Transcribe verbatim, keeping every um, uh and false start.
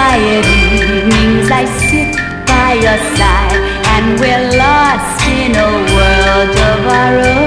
quiet evenings I sit by your side, and we're lost in a world of our own.